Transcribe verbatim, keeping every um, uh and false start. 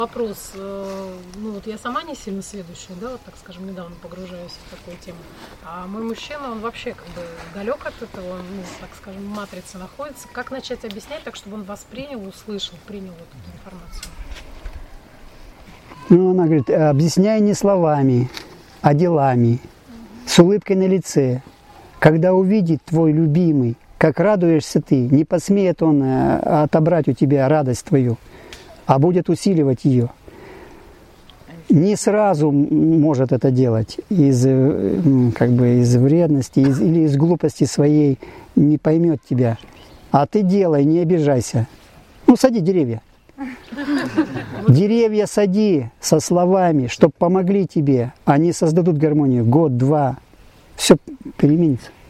Вопрос, ну вот я сама не сильно сведущая, да, вот так скажем, недавно погружаюсь в такую тему, а мой мужчина, он вообще как бы далек от этого, ну, так скажем, в матрице находится. Как начать объяснять так, чтобы он воспринял, услышал, принял вот эту информацию? Ну, она говорит, объясняй не словами, а делами, с улыбкой на лице. Когда увидит твой любимый, как радуешься ты, не посмеет он отобрать у тебя радость твою, а будет усиливать ее. Не сразу может это делать из, как бы, из вредности из, или из глупости своей, не поймет тебя. А ты делай, не обижайся. Ну, сади деревья. Деревья сади со словами, чтобы помогли тебе. Они создадут гармонию. Год, два. Все переменится.